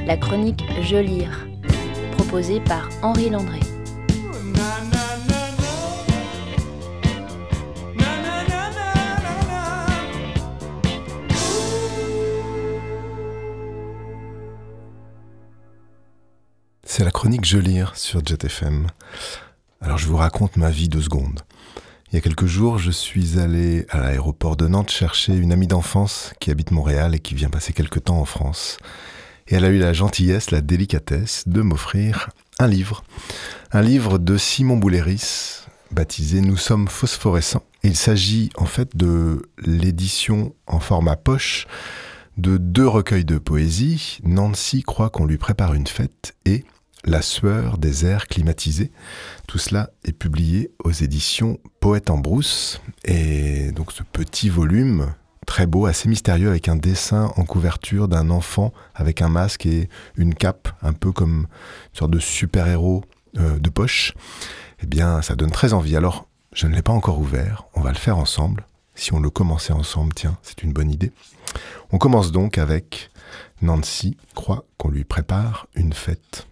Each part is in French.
la chronique Je lire, proposée par Henri Landré. C'est la chronique Je lire sur Jet FM. Alors je vous raconte ma vie 2 secondes. Il y a quelques jours, je suis allé à l'aéroport de Nantes chercher une amie d'enfance qui habite Montréal et qui vient passer quelques temps en France. Et elle a eu la gentillesse, la délicatesse de m'offrir un livre. Un livre de Simon Bouléris, baptisé « Nous sommes phosphorescents ». Il s'agit en fait de l'édition en format poche de 2 recueils de poésie. Nancy croit qu'on lui prépare une fête et La sueur des airs climatisés. Tout cela est publié aux éditions Poète en brousse. Et donc ce petit volume, très beau, assez mystérieux, avec un dessin en couverture d'un enfant avec un masque et une cape, un peu comme une sorte de super-héros de poche, eh bien ça donne très envie. Alors je ne l'ai pas encore ouvert, on va le faire ensemble. Si on le commençait ensemble, tiens, c'est une bonne idée. On commence donc avec Nancy croit qu'on lui prépare une fête.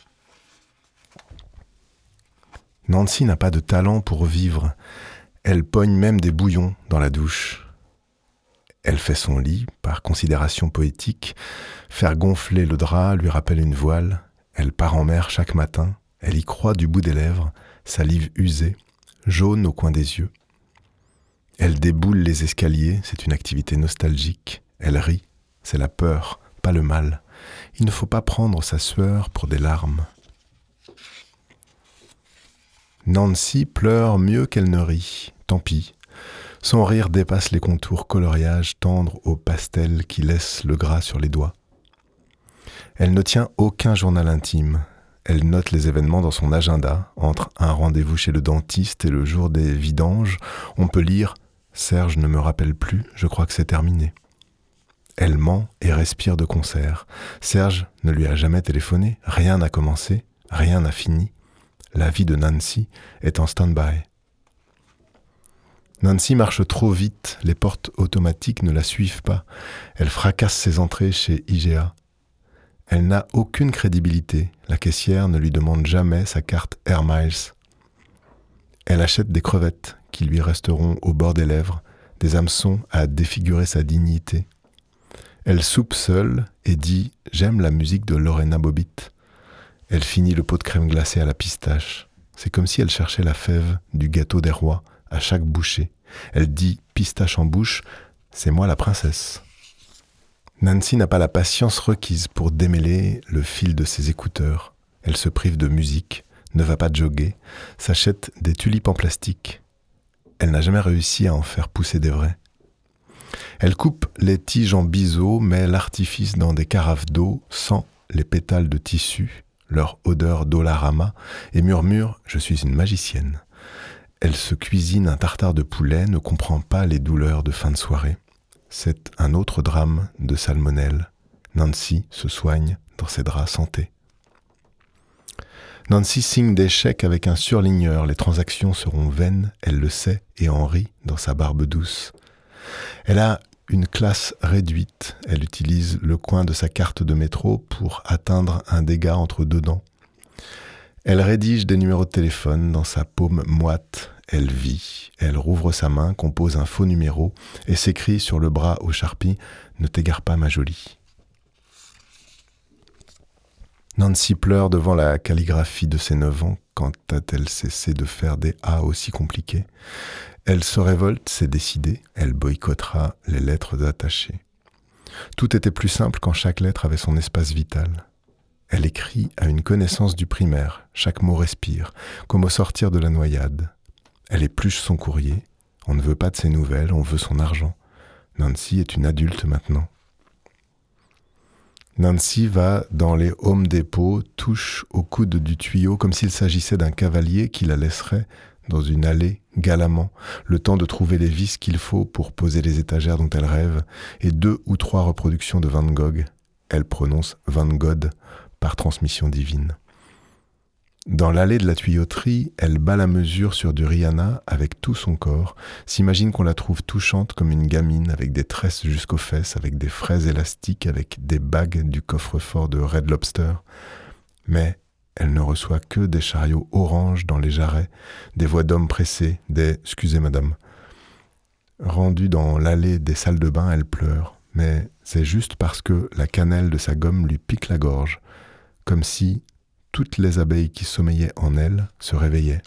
Nancy n'a pas de talent pour vivre. Elle pogne même des bouillons dans la douche. Elle fait son lit par considération poétique. Faire gonfler le drap lui rappelle une voile. Elle part en mer chaque matin. Elle y croit du bout des lèvres, salive usée, jaune au coin des yeux. Elle déboule les escaliers, c'est une activité nostalgique. Elle rit, c'est la peur, pas le mal. Il ne faut pas prendre sa sueur pour des larmes. Nancy pleure mieux qu'elle ne rit, tant pis. Son rire dépasse les contours coloriages tendres au pastel qui laissent le gras sur les doigts. Elle ne tient aucun journal intime. Elle note les événements dans son agenda. Entre un rendez-vous chez le dentiste et le jour des vidanges, on peut lire « Serge ne me rappelle plus, je crois que c'est terminé ». Elle ment et respire de concert. Serge ne lui a jamais téléphoné, rien n'a commencé, rien n'a fini. La vie de Nancy est en stand-by. Nancy marche trop vite, les portes automatiques ne la suivent pas. Elle fracasse ses entrées chez IGA. Elle n'a aucune crédibilité. La caissière ne lui demande jamais sa carte Air Miles. Elle achète des crevettes qui lui resteront au bord des lèvres, des hameçons à défigurer sa dignité. Elle soupe seule et dit « J'aime la musique de Lorena Bobbitt ». Elle finit le pot de crème glacée à la pistache. C'est comme si elle cherchait la fève du gâteau des rois à chaque bouchée. Elle dit « pistache en bouche, c'est moi la princesse ». Nancy n'a pas la patience requise pour démêler le fil de ses écouteurs. Elle se prive de musique, ne va pas jogger, s'achète des tulipes en plastique. Elle n'a jamais réussi à en faire pousser des vrais. Elle coupe les tiges en biseau, met l'artifice dans des carafes d'eau, sent les pétales de tissu, leur odeur d'Olarama, et murmure « Je suis une magicienne ». Elle se cuisine un tartare de poulet, ne comprend pas les douleurs de fin de soirée. C'est un autre drame de salmonelle. Nancy se soigne dans ses draps santé. Nancy signe des chèques avec un surligneur. Les transactions seront vaines, elle le sait et en rit dans sa barbe douce. Elle a une classe réduite. Elle utilise le coin de sa carte de métro pour atteindre un dégât entre 2 dents. Elle rédige des numéros de téléphone dans sa paume moite. Elle vit. Elle rouvre sa main, compose un faux numéro et s'écrie sur le bras au charpie « Ne t'égare pas, ma jolie ». Nancy pleure devant la calligraphie de ses 9 ans. Quand a-t-elle cessé de faire des A aussi compliqués ? Elle se révolte, c'est décidé, elle boycottera les lettres attachées. Tout était plus simple quand chaque lettre avait son espace vital. Elle écrit à une connaissance du primaire, chaque mot respire, comme au sortir de la noyade. Elle épluche son courrier, on ne veut pas de ses nouvelles, on veut son argent. Nancy est une adulte maintenant. Nancy va dans les Home Depot, touche au coude du tuyau comme s'il s'agissait d'un cavalier qui la laisserait dans une allée galamment, le temps de trouver les vis qu'il faut pour poser les étagères dont elle rêve, et 2 ou 3 reproductions de Van Gogh. Elle prononce Van Gogh par transmission divine. Dans l'allée de la tuyauterie, elle bat la mesure sur du Rihanna avec tout son corps, s'imagine qu'on la trouve touchante comme une gamine avec des tresses jusqu'aux fesses, avec des fraises élastiques, avec des bagues du coffre-fort de Red Lobster. Mais elle ne reçoit que des chariots oranges dans les jarrets, des voix d'hommes pressés, des « excusez madame ». Rendue dans l'allée des salles de bain, elle pleure, mais c'est juste parce que la cannelle de sa gomme lui pique la gorge, comme si toutes les abeilles qui sommeillaient en elle se réveillaient.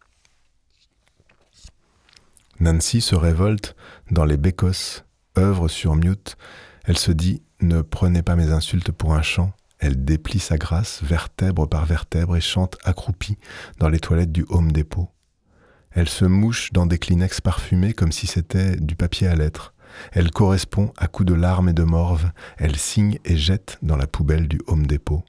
Nancy se révolte dans les bécosses, œuvre sur mute. Elle se dit « Ne prenez pas mes insultes pour un chant ». Elle déplie sa grâce, vertèbre par vertèbre, et chante accroupie dans les toilettes du Home Depot. Elle se mouche dans des Kleenex parfumés comme si c'était du papier à lettres. Elle correspond à coups de larmes et de morve. Elle signe et jette dans la poubelle du Home Depot.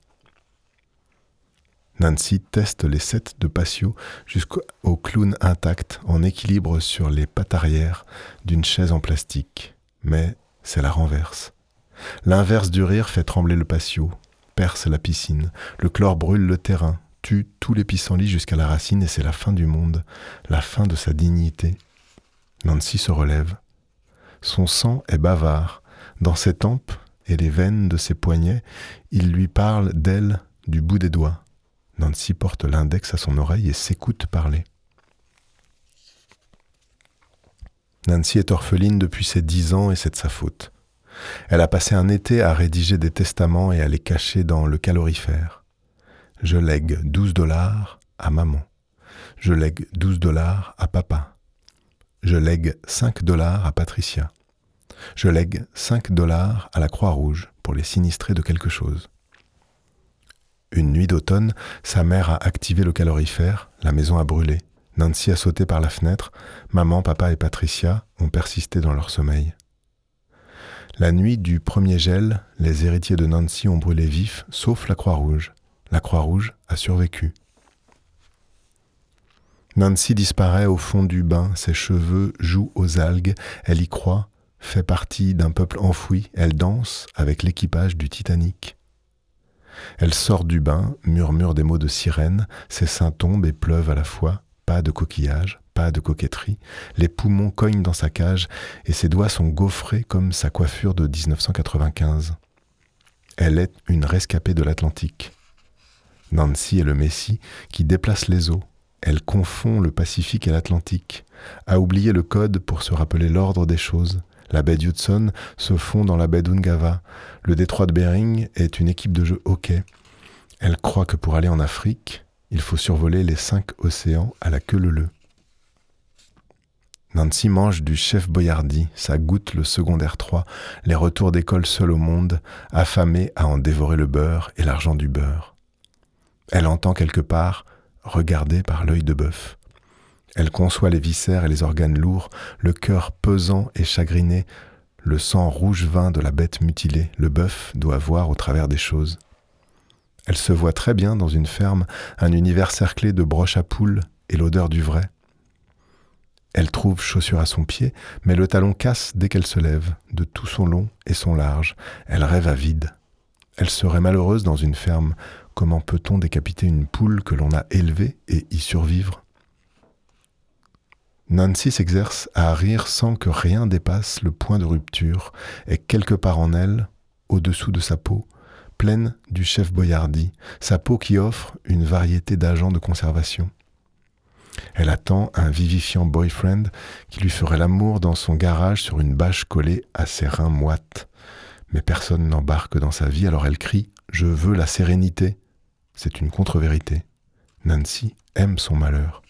Nancy teste les sets de patio jusqu'au clown intact en équilibre sur les pattes arrière d'une chaise en plastique. Mais c'est la renverse. L'inverse du rire fait trembler le patio, perce la piscine, le chlore brûle le terrain, tue tous les pissenlits jusqu'à la racine et c'est la fin du monde, la fin de sa dignité. Nancy se relève. Son sang est bavard. Dans ses tempes et les veines de ses poignets, il lui parle d'elle du bout des doigts. Nancy porte l'index à son oreille et s'écoute parler. Nancy est orpheline depuis ses 10 ans et c'est de sa faute. Elle a passé un été à rédiger des testaments et à les cacher dans le calorifère. Je lègue $12 à maman. Je lègue $12 à papa. Je lègue $5 à Patricia. Je lègue $5 à la Croix-Rouge pour les sinistrés de quelque chose. Une nuit d'automne, sa mère a activé le calorifère, la maison a brûlé. Nancy a sauté par la fenêtre, maman, papa et Patricia ont persisté dans leur sommeil. La nuit du premier gel, les héritiers de Nancy ont brûlé vifs, sauf la Croix-Rouge. La Croix-Rouge a survécu. Nancy disparaît au fond du bain, ses cheveux jouent aux algues, elle y croit, fait partie d'un peuple enfoui, elle danse avec l'équipage du Titanic. Elle sort du bain, murmure des mots de sirène, ses seins tombent et pleuvent à la fois, pas de coquillage, pas de coquetterie, les poumons cognent dans sa cage et ses doigts sont gaufrés comme sa coiffure de 1995. Elle est une rescapée de l'Atlantique. Nancy est le Messie qui déplace les eaux. Elle confond le Pacifique et l'Atlantique, a oublié le code pour se rappeler l'ordre des choses. La baie d'Hudson se fond dans la baie d'Ungava. Le détroit de Bering est une équipe de jeu hockey. Elle croit que pour aller en Afrique, il faut survoler les 5 océans à la queue leu-leu. Nancy mange du chef Boyardee, ça goûte le secondaire 3, les retours d'école seule au monde, affamée à en dévorer le beurre et l'argent du beurre. Elle entend quelque part, regardée par l'œil de bœuf. Elle conçoit les viscères et les organes lourds, le cœur pesant et chagriné, le sang rouge vin de la bête mutilée. Le bœuf doit voir au travers des choses. Elle se voit très bien dans une ferme, un univers cerclé de broches à poules et l'odeur du vrai. Elle trouve chaussure à son pied, mais le talon casse dès qu'elle se lève, de tout son long et son large. Elle rêve à vide. Elle serait malheureuse dans une ferme. Comment peut-on décapiter une poule que l'on a élevée et y survivre ? Nancy s'exerce à rire sans que rien dépasse le point de rupture, et quelque part en elle, au-dessous de sa peau, pleine du chef Boyardee, sa peau qui offre une variété d'agents de conservation. Elle attend un vivifiant boyfriend qui lui ferait l'amour dans son garage sur une bâche collée à ses reins moites. Mais personne n'embarque dans sa vie, alors elle crie « Je veux la sérénité ». C'est une contre-vérité. Nancy aime son malheur.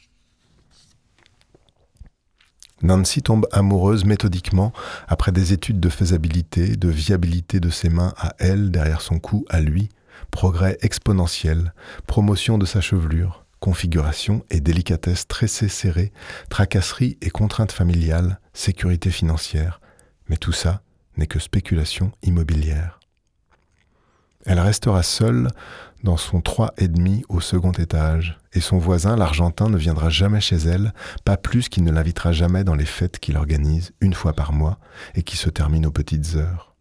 Nancy tombe amoureuse méthodiquement après des études de faisabilité, de viabilité de ses mains à elle derrière son cou à lui, progrès exponentiel, promotion de sa chevelure, configuration et délicatesse tressée serrée, tracasserie et contraintes familiales, sécurité financière. Mais tout ça n'est que spéculation immobilière. Elle restera seule dans son 3,5 au second étage, et son voisin, l'Argentin, ne viendra jamais chez elle, pas plus qu'il ne l'invitera jamais dans les fêtes qu'il organise une fois par mois et qui se terminent aux petites heures.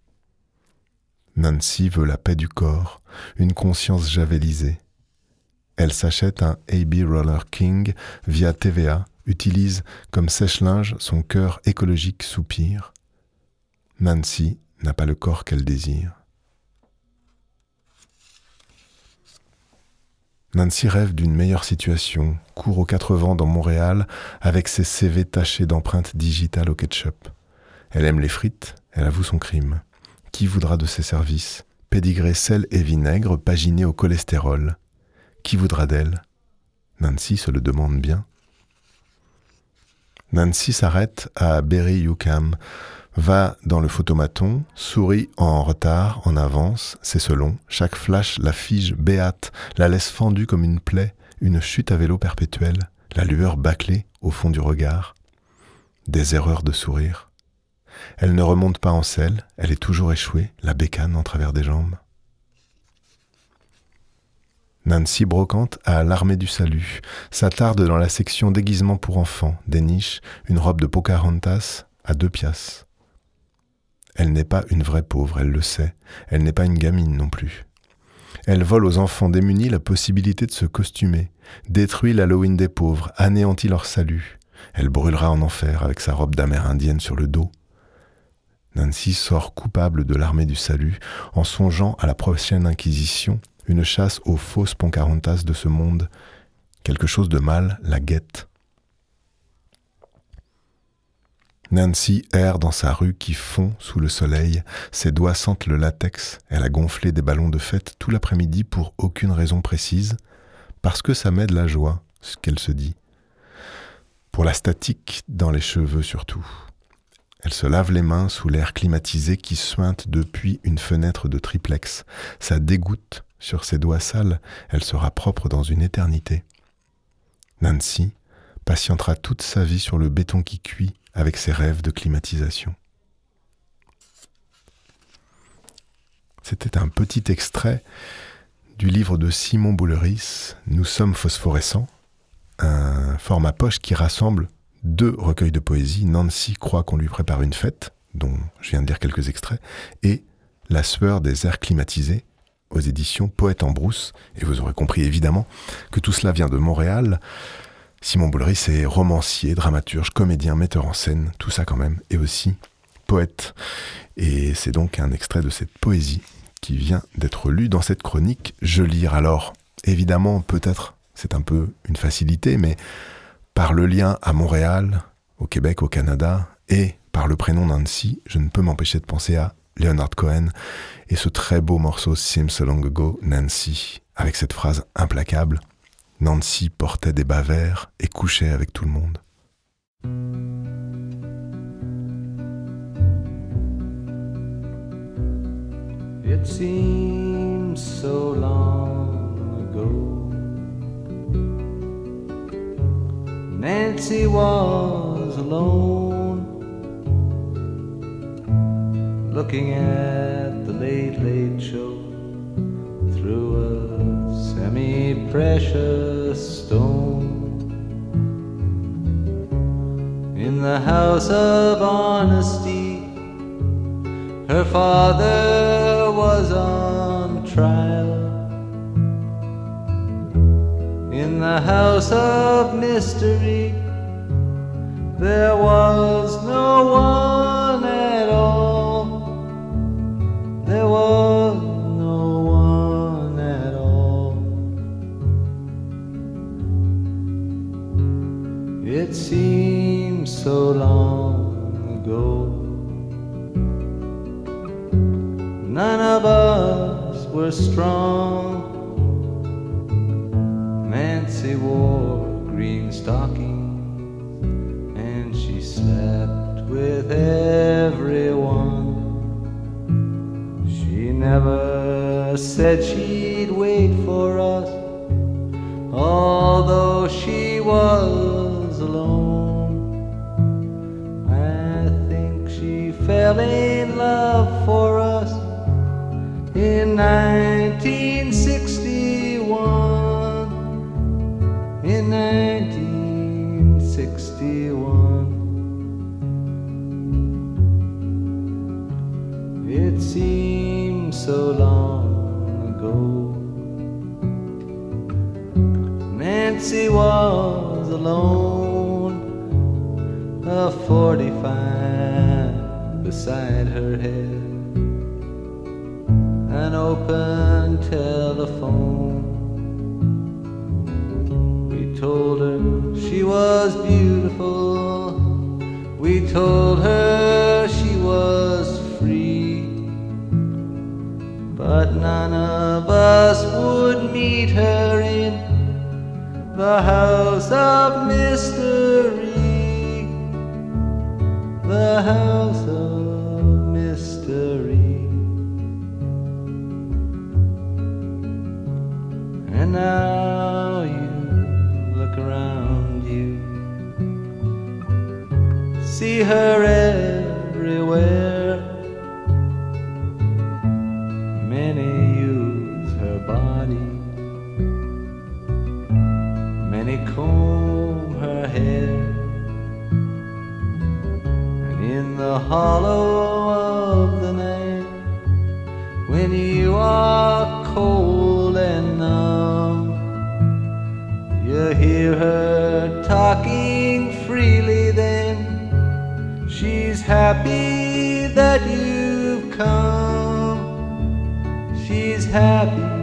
Nancy veut la paix du corps, une conscience javelisée. Elle s'achète un AB Roller King via TVA, utilise comme sèche-linge son cœur écologique soupir. Nancy n'a pas le corps qu'elle désire. Nancy rêve d'une meilleure situation, court aux 4 vents dans Montréal avec ses CV tachés d'empreintes digitales au ketchup. Elle aime les frites, elle avoue son crime. Qui voudra de ses services? Pédigré sel et vinaigre, paginé au cholestérol. Qui voudra d'elle? Nancy se le demande bien. Nancy s'arrête à Berry-UQAM, va dans le photomaton, sourit en retard, en avance, c'est selon. Chaque flash la fige béate, la laisse fendue comme une plaie, une chute à vélo perpétuelle, la lueur bâclée au fond du regard. Des erreurs de sourire. Elle ne remonte pas en selle, elle est toujours échouée, la bécane en travers des jambes. Nancy brocante à l'Armée du Salut, s'attarde dans la section déguisement pour enfants, déniche une robe de Pocahontas à 2 piastres. Elle n'est pas une vraie pauvre, elle le sait, elle n'est pas une gamine non plus. Elle vole aux enfants démunis la possibilité de se costumer, détruit l'Halloween des pauvres, anéantit leur salut. Elle brûlera en enfer avec sa robe d'amérindienne sur le dos. Nancy sort coupable de l'Armée du Salut en songeant à la prochaine inquisition, une chasse aux fausses Pocahontas de ce monde. Quelque chose de mal la guette. Nancy erre dans sa rue qui fond sous le soleil, ses doigts sentent le latex, elle a gonflé des ballons de fête tout l'après-midi pour aucune raison précise, parce que ça met de la joie, ce qu'elle se dit. Pour la statique dans les cheveux surtout. Elle se lave les mains sous l'air climatisé qui suinte depuis une fenêtre de triplex. Ça dégoûte sur ses doigts sales, elle sera propre dans une éternité. Nancy patientera toute sa vie sur le béton qui cuit avec ses rêves de climatisation. C'était un petit extrait du livre de Simon Bouleris, « Nous sommes phosphorescents », un format poche qui rassemble 2 recueils de poésie, Nancy croit qu'on lui prépare une fête, dont je viens de lire quelques extraits, et La sueur des airs climatisés, aux éditions Poète en brousse. Et vous aurez compris évidemment que tout cela vient de Montréal. Simon Bouleris est romancier, dramaturge, comédien, metteur en scène, tout ça quand même, et aussi poète. Et c'est donc un extrait de cette poésie qui vient d'être lu dans cette chronique « Je lire ». Alors, évidemment, peut-être, c'est un peu une facilité, mais par le lien à Montréal, au Québec, au Canada, et par le prénom Nancy, je ne peux m'empêcher de penser à Leonard Cohen et ce très beau morceau « Seems so long ago, Nancy », avec cette phrase implacable « Nancy portait des bas verts et couchait avec tout le monde ». It seems so long ago Nancy was alone, looking at the Late Late Show through a semi-precious stone. In the house of honesty, her father was on trial. In the house of mystery, there was no one at all. There was no one at all. It seems so long ago. None of us were strong. Nancy wore green stockings and she slept with everyone. She never said she'd wait for us, although she was alone. I think she fell in love for us in 1961. In 1961, it seems so long ago. Nancy was alone, a 45 beside her head, an open telephone. We told her she was beautiful, we told her she was free, but none of us would meet her in the house of mystery, the house of mystery. And now you look around you, see her everywhere. Many use her body, many comb her hair, and in the hollow of the night, when you are cold and numb, you hear her talking freely. Then she's happy that you've come, she's happy